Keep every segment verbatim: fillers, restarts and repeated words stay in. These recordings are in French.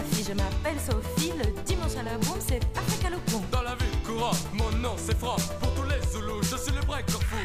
fille, je m'appelle Sophie. Le dimanche à la boum, c'est Africa le pont. Dans la ville courante, mon nom c'est Franck. Pour tous les Zoulous, je suis le breaker fou.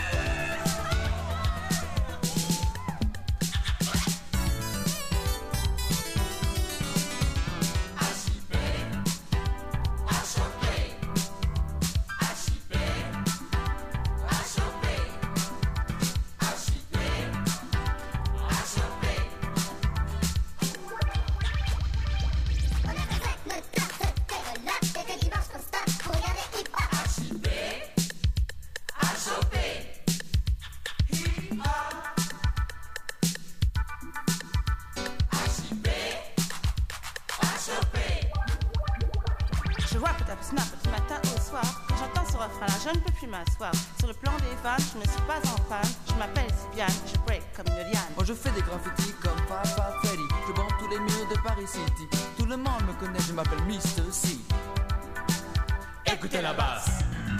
Je ne peux plus m'asseoir sur le plan des vannes, je ne suis pas en panne. Je m'appelle Sibiane, je break comme une liane. Moi je fais des graffitis comme Papa Freddy. Je bande tous les murs de Paris City. Tout le monde me connaît, je m'appelle mister C. Écoutez la basse.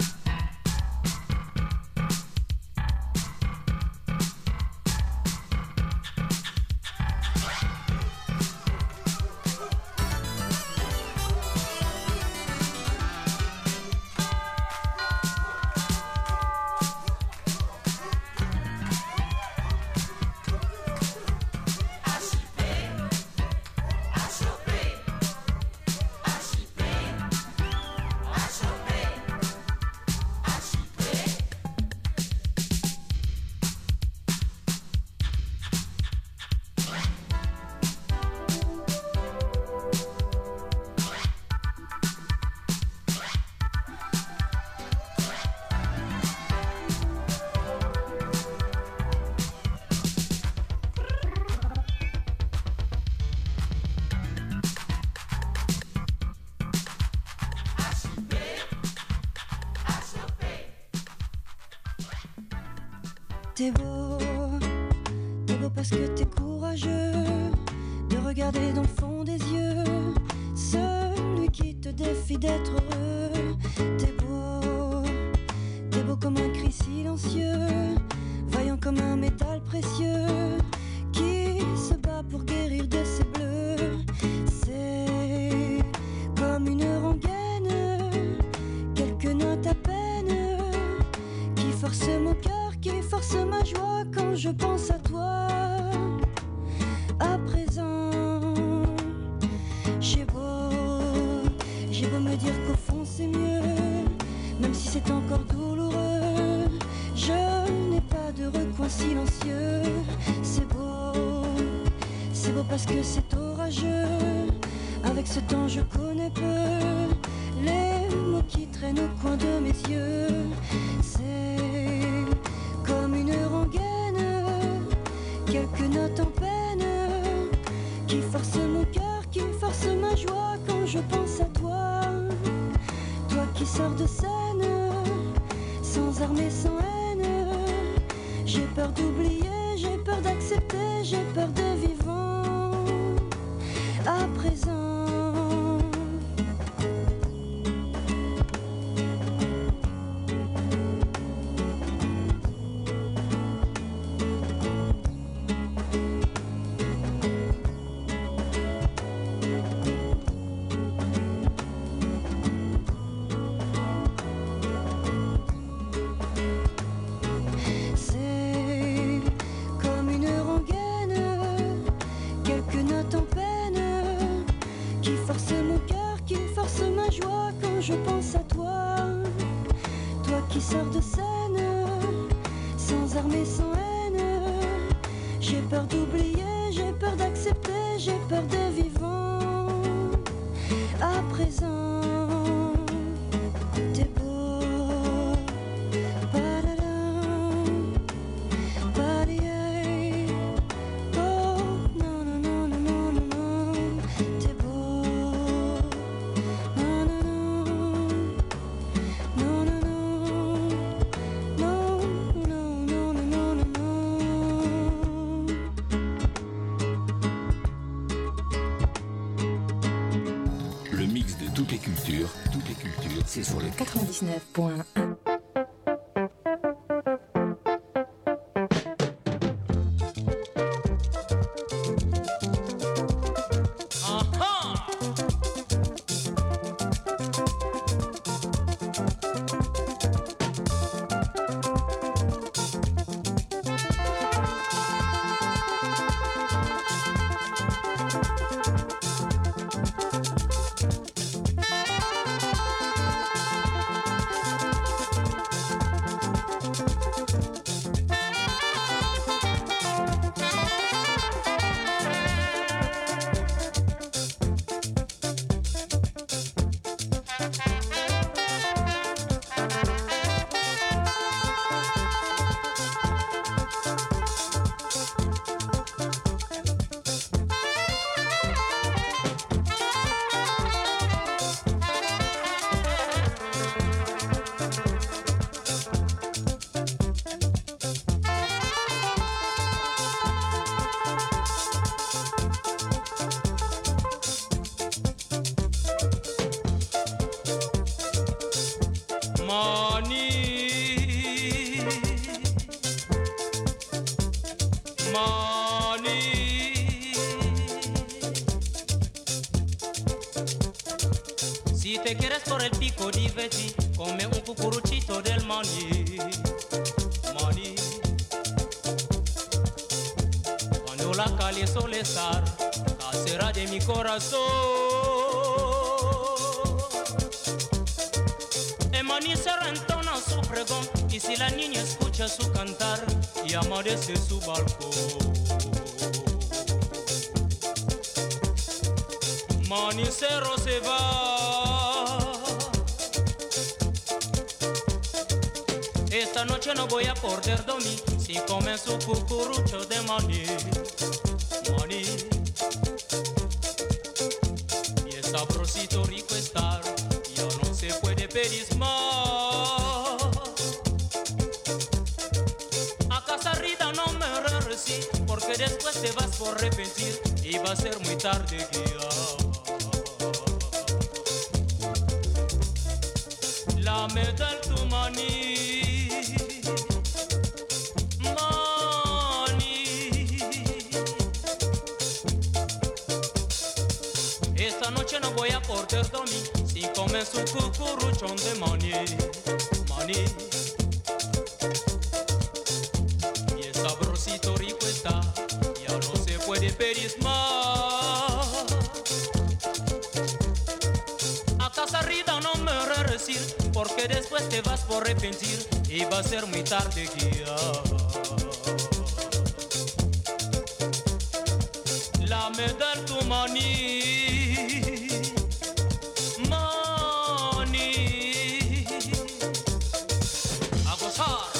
T'es beau, t'es beau parce que t'es courageux de regarder dans le fond des yeux celui qui te défie d'être heureux. T'es beau, t'es beau comme un cri silencieux, vaillant comme un métal précieux qui se bat pour guérir de ses bleus. C'est comme une rengaine, quelques notes à peine qui forcent mon cœur, qui force ma joie quand je pense à toi. À présent, j'ai beau, j'ai beau me dire qu'au fond c'est mieux, même si c'est encore douloureux, je n'ai pas de recoin silencieux. C'est beau, c'est beau parce que c'est orageux. Avec ce temps je connais peu les mots qui traînent au coin de mes yeux. C'est comme une rengaine, quelques notes en peine qui forcent mon cœur, qui forcent ma joie quand je pense à toi. Toi qui sors de scène, sans armes et sans haine. J'ai peur d'oublier, j'ai peur d'accepter, j'ai peur de vivant. À présent, je pense à toi, toi qui sors de scène, sans armes et sans haine. J'ai peur d'oublier, j'ai peur d'accepter, j'ai peur de vivant. À présent, t'es beau, toutes les cultures, toutes les cultures, c'est sur le quatre-vingt-dix-neuf point un. Ah ah, Si te quieres por el pico divertir, come un cucuruchito del maní, maní. Cuando la calle suele estar, casera de mi corazón, el maní se rentona su pregón, y si la niña escucha su cantar, y amanece su balcón. Manicero se va. Esta noche no voy a poder dormir si come su cucurucho de maní, maní. Y es sabrosito rico estar, ya no se puede pedir más. A casa Rita no me regresí, porque después te vas por arrepentir y va a ser muy tarde guía. Dame del tu maní, maní. Esta noche no voy a poder dormir si comes un cucuruchón de maní, maní. Y es sabrosito rico está, ya no se puede pedir más. A casa Rita no me regresir, porque después te vas por arrepentir y va a ser muy tarde guía. Dame del tu maní, maní. A gozar.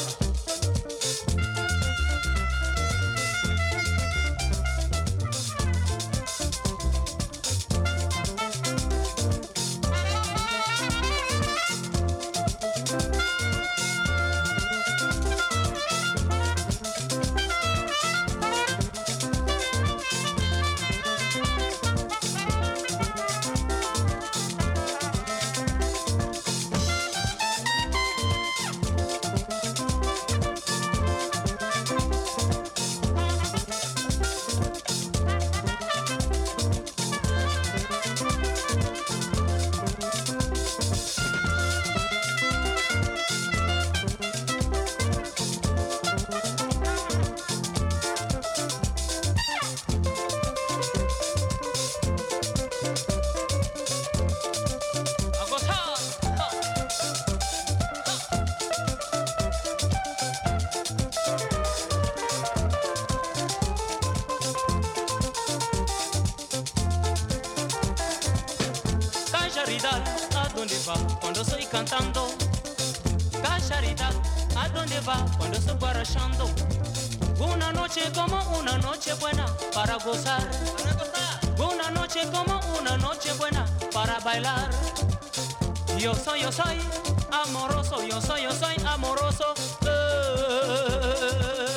¿A dónde va cuando estoy cantando? Cacharidad, ¿a dónde va cuando estoy guarachando? Una noche como una noche buena para gozar. Una noche como una noche buena para bailar. Yo soy, yo soy amoroso, yo soy, yo soy amoroso. Eh.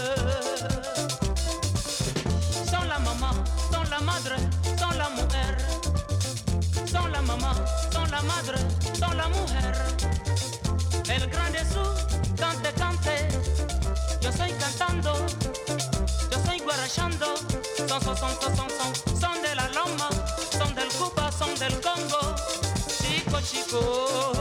Son la mamá, son la madre, son la mujer. Son la mamá, son la madre, son la mujer. El grande su cante, cante. Yo estoy cantando, yo estoy guarachando. Son, son, son, son, son, son, son de la Loma, son del Cuba, son del Congo. Chico, chico.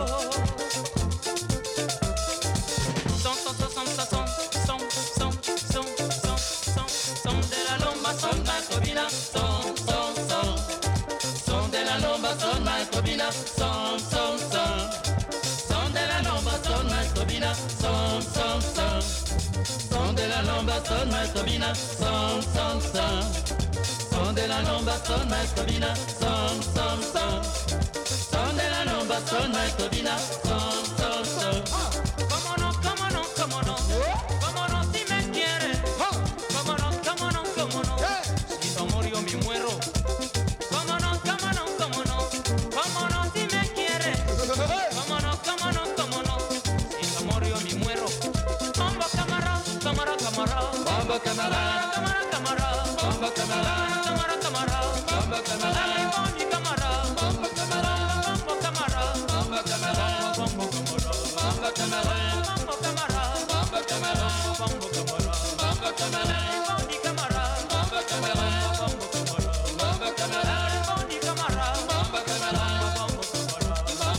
Son, son, son, son, son, son, son, son, son, son, son, son de la Loma, son Macobina, son, son, son. Son de la Loma, son Macobina, son, son, son. Son de la Loma, son Macobina, son, son, son. Son de la Loma, son Macobina, son, son, son. Son de la Loma, son Macobina, son, son, son. Son de la Loma, son Macobina, son, son, son. Cómo no, cómo no, cómo no, cómo no si me quiere. Cómo no, cómo no, cómo no, si tu amor yo me muero. Cómo no, cómo no, cómo no, cómo no si me quiere. Cómo no, cómo no, cómo no, si tu amor yo me muero. Bomba camarada, camarada, camarada. Bomba camarada, camarada, camarada. Bomba camarada, camarada, camarada. Bomba camarada, bomba camarada. Bomba camarada, bomba camarada. Bomba camarada, bomba camarada. Bomba camarada, bomba camarada. Bomba camarada, bomba camarada. Bomba camarada, bomba camarada. Bomba camarada, bomba camarada. Bomba camarada, bomba camarada. Bomba camarada, bomba camarada.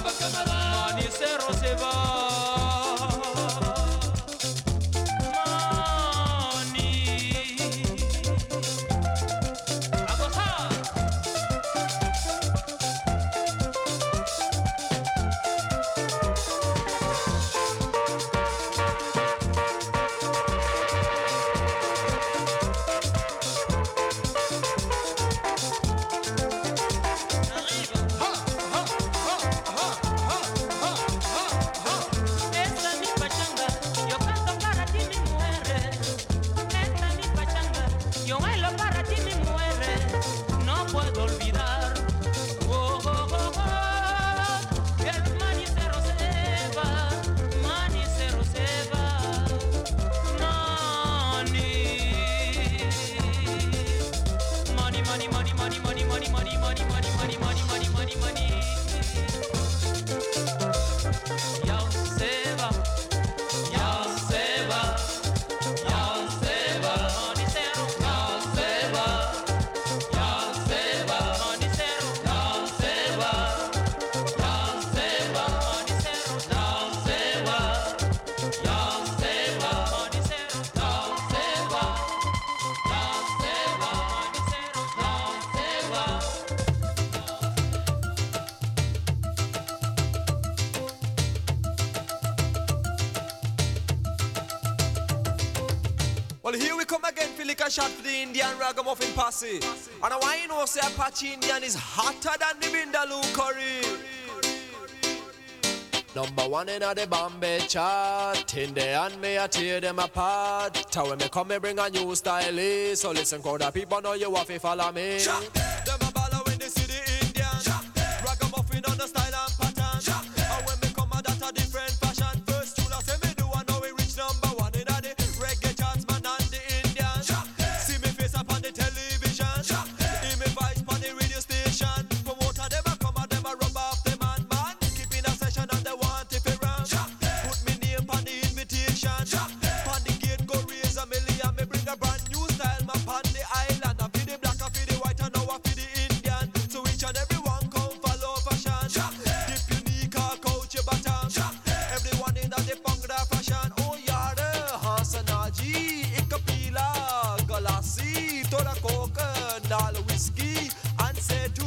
Well, here we come again for lick a shot for the Indian ragamuffin posse. And I want you know say Apache Indian is hotter than the Vindaloo curry. Number one in the Bombay chart. In the hand me I tear them apart. Tell when me come me bring a new style. So listen crowd of people know you have to follow me. Them a baller when they see the Indian. Ragamuffin on the style and pattern. And when me come a that a different fashion. First tune I say me do I know we reach number one in the reggae charts man and the Indian. See me face up on the television. Hear me voice on the radio station. Promoter them a come and them a rub off the man man. Keeping a session and they want if it run. Put me name on the invitation. On the gate go raise a million. Me bring a brand new style man on the island. I feel the black, I feel the white, and now I feel the Indian. So each and everyone come follow fashion. Dip unique or coach your bottom. Everyone in the Bhangra fashion. Oh yeah, the Hasanaji, Ikapila, Galassi, Tora Coca, Nal whiskey, and say to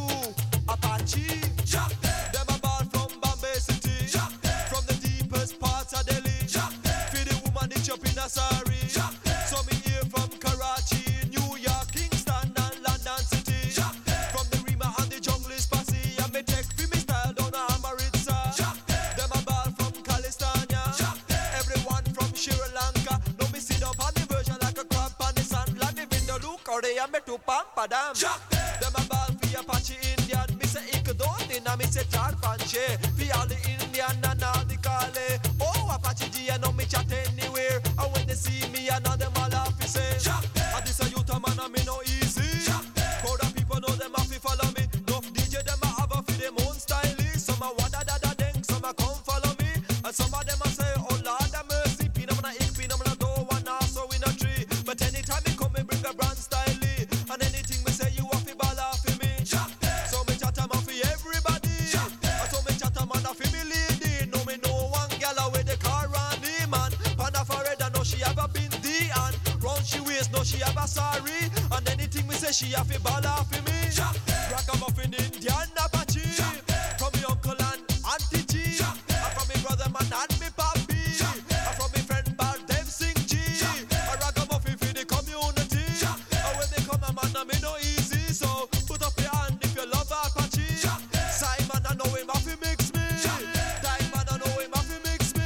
Apache. Them a ball from Bombay City, from the deepest parts of Delhi. Feel the woman itch up in a sari. So me here from Karachi, New York, Kingston, and London City. From the Rima and the jungle is passy, and me take for me style down a Amaritsa. Them a ball from California, everyone from Sri Lanka. Now me sit up on the version like a crab on the sand. Like the Vindaloo curry and me to pampa them. Them a ball for Apache Indian. Me say Ikadot and me say Char Panche. For all the Indian and all the Kale. Oh Apache G, I know me chat anywhere. And when they see me, I know them all have to say. And this a youth a man and me no easy. Crowd of people know them have to follow me. Enough D J them a have a for them own style. Some a wada da da deng, some a come follow me. And some of them a say, oh Lord have mercy. Pina man a ik, pina man a do one also in a tree. But anytime me come, me bring a brand style. And anything me say, you have to ball off for me. So me chat a man for everybody. And so me chat a man a for me lady. No me know one gal a with the car on the man. Panda forehead, know she have a bindi. And round she waist, know she have a sorry. And anything me say, she have to ball off for me. Ragamuffin Indian Apache. From me uncle and auntie G. And from me brother man and me papi. And from me friend Bal Dev Singh G. A ragamuffin for the community. And when they come a man a me no easy. So put up your hand if you love Apache. Simon I know him have to mix me. Diamond I know him have to mix me.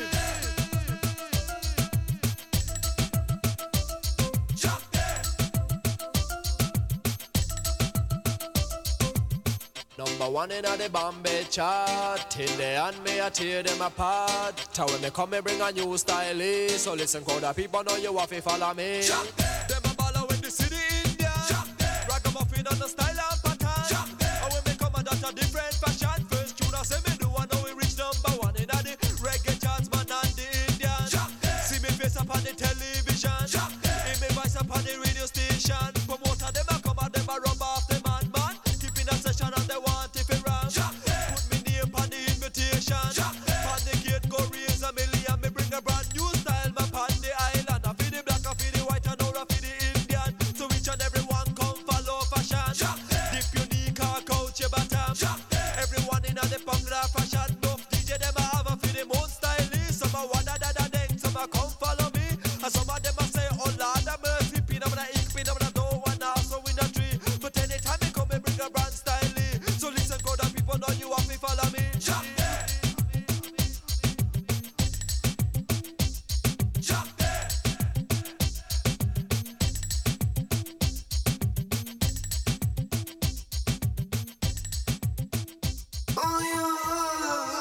Number one in the Bombay chart. In the hand me I tear them apart. Tell when me come me bring a new style. So listen crowd of people know you have to follow me. Them a baller when they see the Indian. Ragamuffin on the style and pattern. And when me come a that a different fashion. First tune I say me do I know we reach number one in the reggae charts man and the Indian. See me face up on the television. Hear me voice up on the radio station. Promoter them a come and them a rub off the man man. Keeping a session and they want if it run. Put me name on the invitation. On the gate go raise a million. Me bring a brand new style map on the island. I feel the black, I feel the white, and now I feel the Indian. So each and everyone come follow fashion. Dip unique or coach your bottom. Everyone in the Bhangra fashion. Enough D J them a have a feel them own style. Some a wada da da deng, some a come follow me. And some of them a say, oh Lord have mercy. Pina man a ik, pina man a do one also in a tree. But anytime me come, me bring a brand style. So listen crowd of people know you have to follow me. Oh yeah.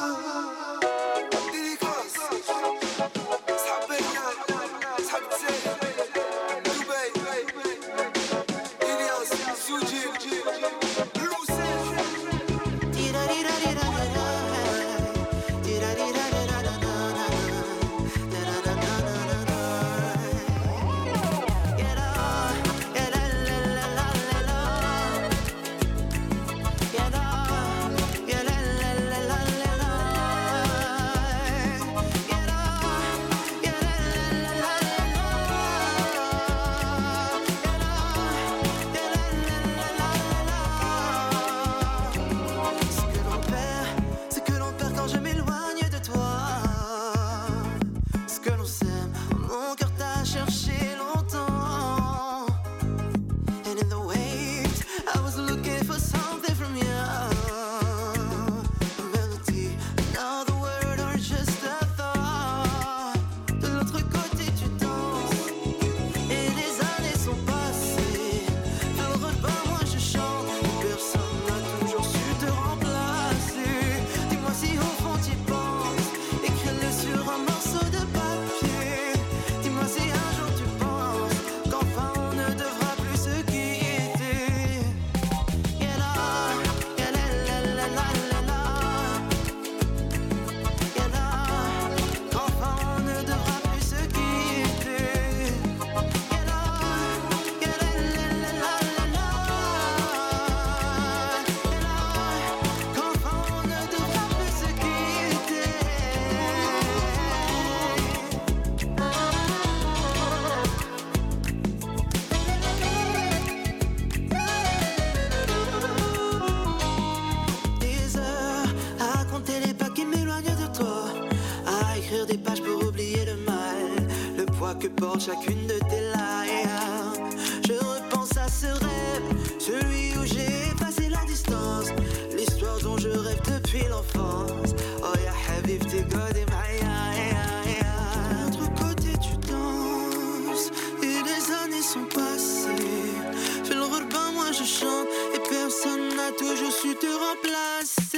compte chacune de tes lies. Je repense à ce rêve, celui où j'ai passé la distance, l'histoire dont je rêve depuis l'enfance. Oh ya habibti qadi ma'aya. De l'autre côté tu danses et les années sont passées. Fais le repas, moi je chante et personne n'a toujours su te remplacer.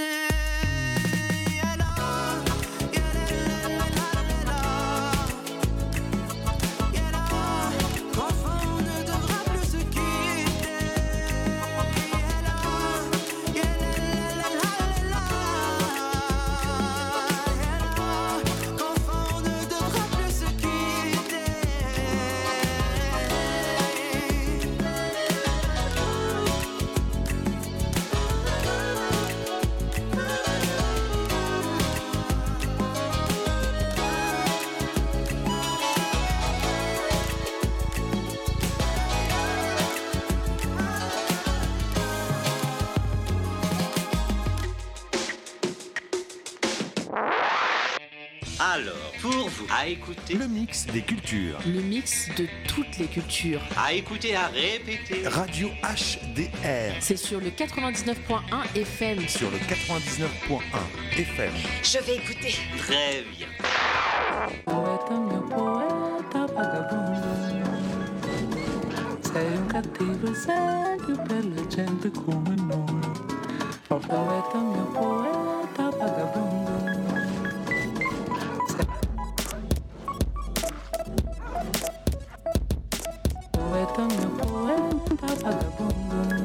Alors, pour vous, à écouter le mix des cultures. Le mix de toutes les cultures. À écouter, à répéter. Radio H D R. C'est sur le quatre-vingt-dix-neuf point un F M. Sur le quatre-vingt-dix-neuf point un F M. Je vais écouter. Très bien. Poeta, meu poeta vagabundo, sei um cativo cego pela gente como nós. Oh, poeta, meu poeta vagabundo. Poeta, meu poeta vagabundo.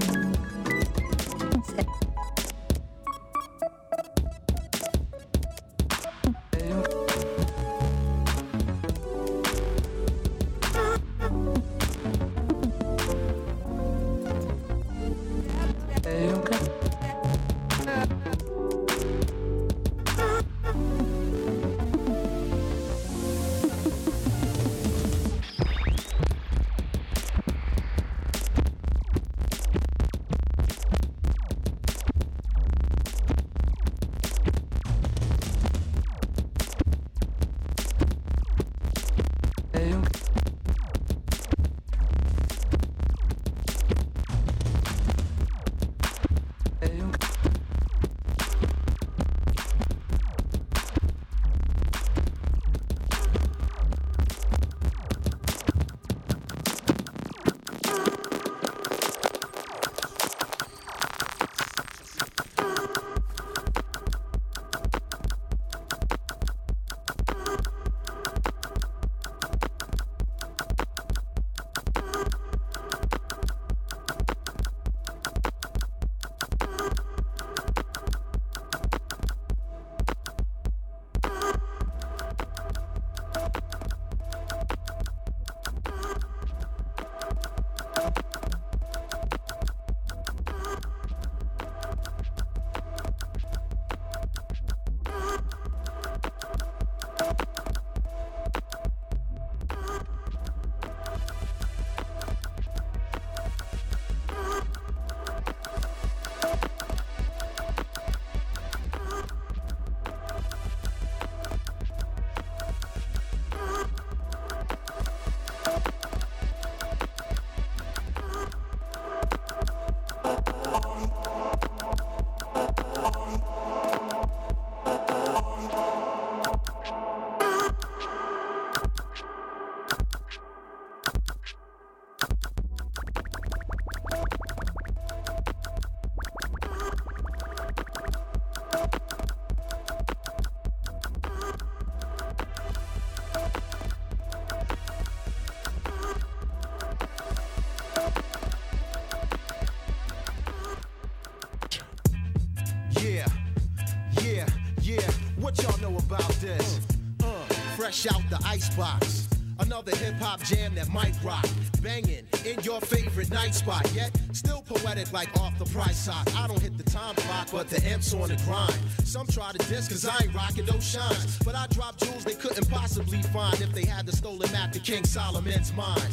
Fresh out the icebox, another hip-hop jam that might rock, banging in your favorite night spot, yet still poetic like off the price sock. I don't hit the time clock, but the M's on the grind. Some try to diss cause I ain't rocking those shines, but I drop jewels they couldn't possibly find if they had the stolen map to King Solomon's mines.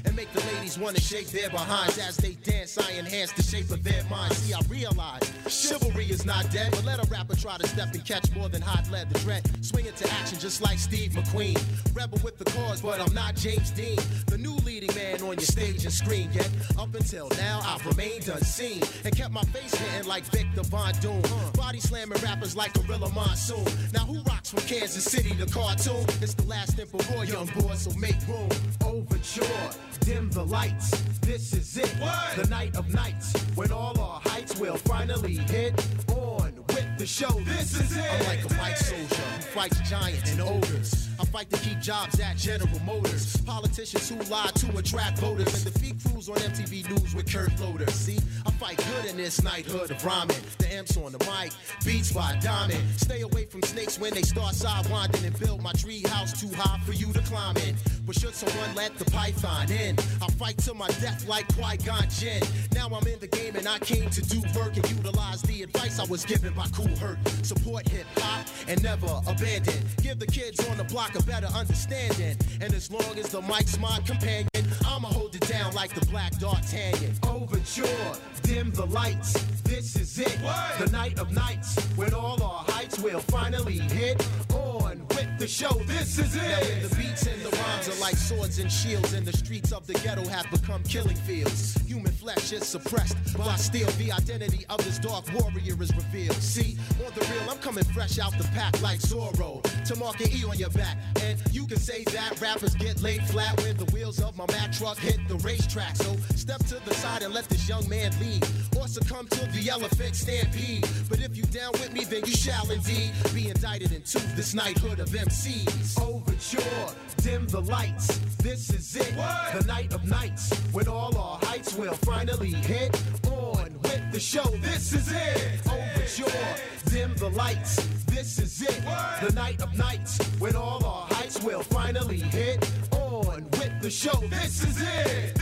and make the ladies wanna shake their behinds. As they dance, I enhance the shape of their minds. See, I realize chivalry is not dead, but let a rapper try to step and catch more than hot lead. The dread, swing into action just like Steve McQueen. Rebel with the cause, but I'm not James Dean, the new leading man on your stage and screen. Yet, up until now, I've remained unseen and kept my face hitting like Victor Von Doom. Body slamming rappers like Gorilla Monsoon. Now who rocks from Kansas City to Khartoum? It's the last emperor, young boy, so make room. Overture, dim the lights. This is it, what? The night of nights, when all our heights will finally hit. On with the show, this is it. I'm like a white soldier who fights giants and ogres. I fight to keep jobs at General Motors. Politicians who lie to attract voters and defeat crews on M T V News with Kurt Loder. See, I fight good in this knighthood of rhyming. The M's on the mic, beats by Diamond. Stay away from snakes when they start sidewinding and build my tree house too high for you to climb in. But should someone let the python in, I fight to my death like Qui-Gon Jinn. Now I'm in the game and I came to do work and utilize the advice I was given by Kool Herc. Support hip-hop and never abandon. Give the kids on the block a better understanding. And as long as the mic's my companion, I'ma hold it down like the Black D'Artagnan. Overture, dim the lights. This is it, what? The night of nights, when all our heights will finally hit. On with the show, this is it. Now when the beats and the rhymes are like swords and shields, and the streets of the ghetto have become killing fields. Human flesh is suppressed, while still the identity of this dark warrior is revealed. See, on the real, I'm coming fresh out the pack like Zorro, to mark an E on your back. And you can say that rappers get laid flat when the wheels of my Mack truck hit the racetrack. So step to the side and let this young man lead, or succumb to the elephant stampede. But if you down with me, then you shall indeed be indicted into this knighthood of M Cs. Overture, dim the lights. This is it, what? The night of nights, when all our heights will finally hit. On with the show, this is it. Overture, dim the lights. This is it, what? The night of nights, when all our heights will finally hit. On with the show, this is it.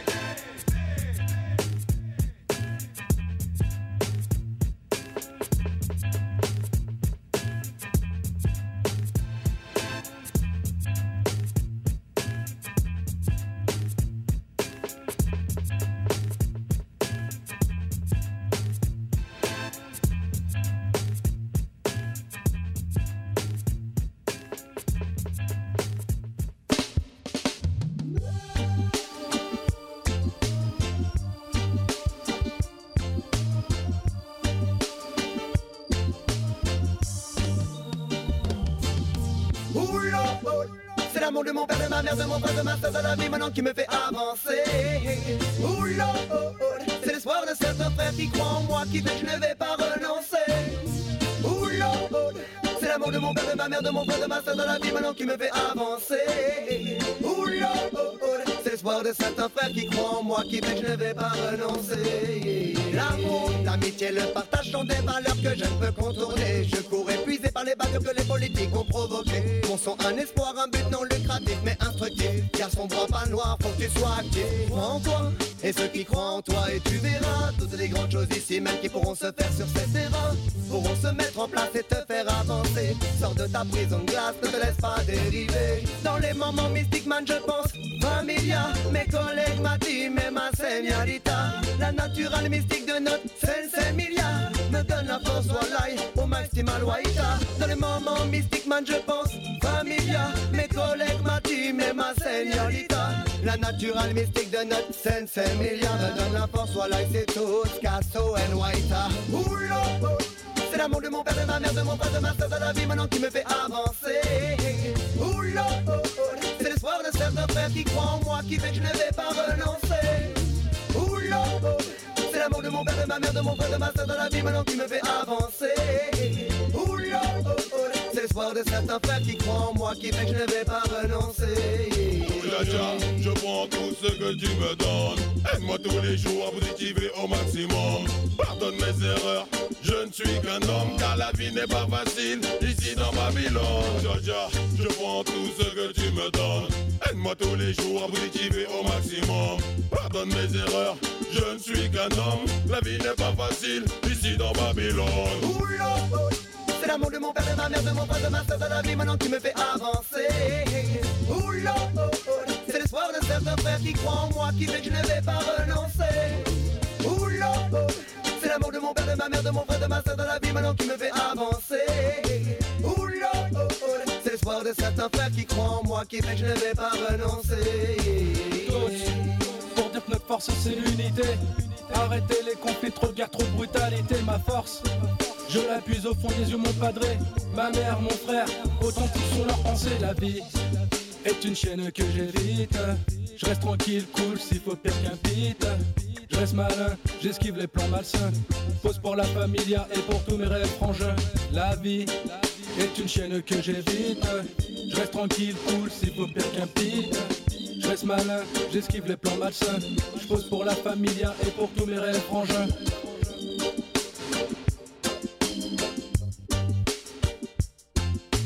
De mon père, de ma mère, de mon frère, de ma soeur, de la vie maintenant qui me fait avancer. Ouh Lord, c'est l'espoir de certains frères qui croient en moi, qui fait que je ne vais pas renoncer. Ouh Lord, c'est l'amour de mon père, de ma mère, de mon frère, de ma soeur, de la vie maintenant qui me fait avancer. Ouh Lord, c'est l'espoir de certains frères qui croient en moi, qui fait que je ne vais pas renoncer. L'amour, l'amitié, le partage sont des valeurs que je ne peux contourner. Je cours épuisé par les bagarres que les politiques ont provoquées. Mon son, un espoir, un but non lucratif mais instructif. Car son droit pas noir, faut que tu sois actif. Crois en toi, et ceux qui croient en toi, et tu verras toutes les grandes choses ici même qui pourront se faire sur ces terrains, pourront se mettre en place et te faire avancer. Sors de ta prison de glace, ne te laisse pas dériver. Dans les moments mystiques, man, je pense familia, mes collègues, ma team et ma señorita. La naturelle mystique de notre Sensei Milia me donne la force, voilà, au maximal waïta. Dans les moments mystiques, man, je pense familia, mes collègues, ma team et ma señorita. La naturelle mystique de notre Sensei Milia me donne la force, voilà, c'est tout, Casso et waïta. Oulo, c'est l'amour de mon père, de ma mère, de mon frère, de ma soeur, de la vie maintenant qui me fait avancer. Oulo, c'est l'espoir de certains frères qui croient en moi, qui fait que je ne vais pas renoncer. Oulo, c'est l'amour de mon père, de ma mère, de mon frère, de ma soeur, de la vie maintenant qui me fait avancer. Oulo, c'est l'espoir de certains frères qui croient en moi, qui fait que je ne vais pas renoncer. Oulaja, je prends tout ce que tu me donnes. Aide-moi tous les jours à positiver au maximum. Pardonne mes erreurs, je ne suis qu'un homme, car la vie n'est pas facile ici dans Babylone. Jaja, je prends tout ce que tu me donnes. Aide-moi tous les jours à positiver au maximum. Pardonne mes erreurs, je ne suis qu'un homme. La vie n'est pas facile ici dans Babylone. Oula, c'est l'amour de mon père, de ma mère, de mon frère, de ma soeur, de la vie maintenant qui me fait avancer. Oula, c'est l'espoir de certains frères frères qui croient en moi, qui fait que je ne vais pas renoncer. Oula, oh, c'est l'amour de mon père, de ma mère, de mon frère, de ma soeur, de la vie maintenant qui me fait avancer. Oula, oh, oh, c'est l'espoir de certains frères qui croient en moi, qui fait que je ne vais pas renoncer. Tous, pour dire que notre force c'est l'unité. Arrêtez les conflits, trop de guerre, trop de brutalité. Ma force, je la puise au fond des yeux, mon padré, ma mère, mon frère, authentiques sont leurs pensées. La vie est une chaîne que j'évite. Je reste tranquille, cool, s'il faut pire qu'un beat. Je reste malin, j'esquive les plans malsains. Pose pour la familia et pour tous mes rêves frangins. La vie est une chaîne que j'évite. Je reste tranquille, cool, s'il faut pire qu'un beat. Je reste malin, j'esquive les plans malsains. Je pose pour la familia et pour tous mes rêves frangins.